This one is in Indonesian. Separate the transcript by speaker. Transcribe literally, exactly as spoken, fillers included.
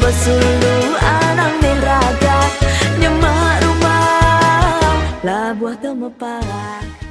Speaker 1: pesulu anang meraga nyemak rumah lah buah temepak.